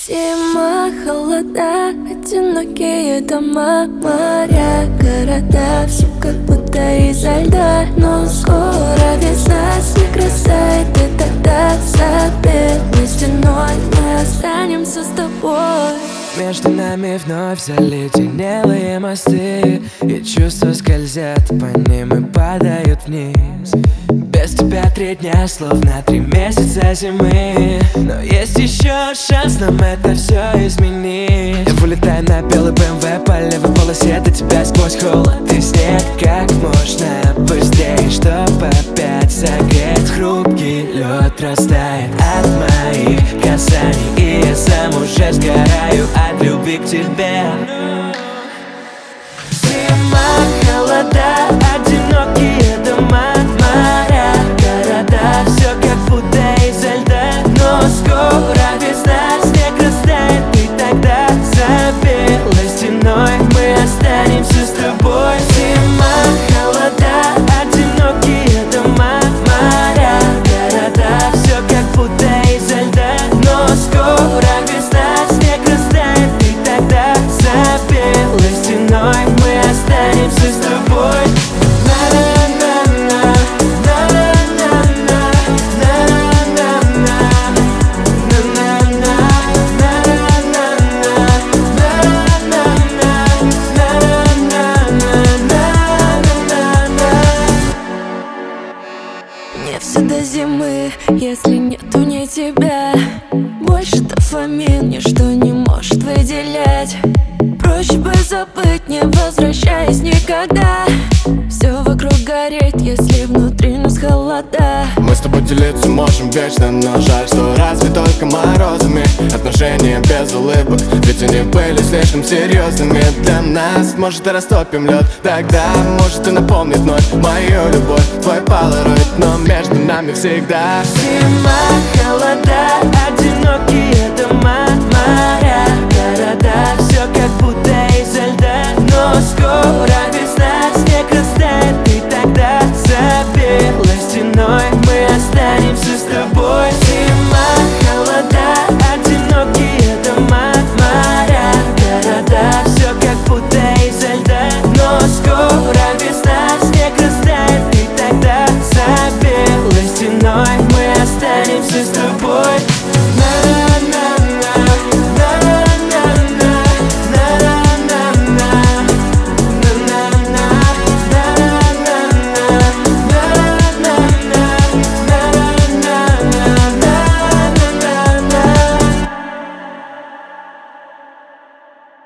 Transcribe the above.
Зима, холода, одинокие дома, моря, города, все как будто изо льда. Но скоро весна, снег растает, и тогда за белой стеной мы останемся с тобой. Между нами вновь заледенелые мосты, и чувства скользят по ним и падают вниз. Без тебя 3 дня, словно 3 месяца зимы. Но есть еще шанс нам это все изменить. Я вылетаю на белый БМВ по левой полосе до тебя сквозь холод и снег. Как можно быстрее, чтоб опять согреть. Хрупкий лед растает от моих касаний, и я сам уже сгораю от любви к тебе. Зима, холода, одинокие дома, моря, города, все как будто изо льда. Но скоро весна, снег растает, и тогда за белой стеной мы останемся с тобой. Зима, холода, одинокие дома, моря, города, все как будто изо льда. Но скоро весна, снег растает, и тогда за белой стеной мы останемся с тобой. Не все до зимы, если нету ни тебя. Больше дофамин ничто не может выделять. Проще бы забыть, не возвращаясь никогда. Все вокруг гореть, если внутри нас холода. Мы с тобой делиться можем вечно, но жаль, что разве только морозами. Отношения без улыбок, ведь они были слишком серьезными для нас. Может, и растопим лед, тогда может и напомнит вновь мою любовь, твой полароид, но между нами всегда Зима, холода,